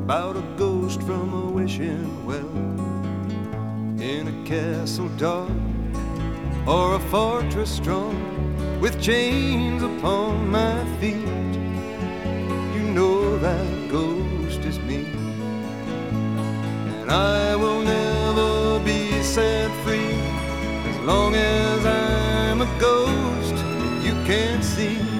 about a ghost from a wishing well, in a castle dark or a fortress strong, with chains upon my feet. You know that ghost is me, and I will never be set free as long as I'm a ghost that you can't see.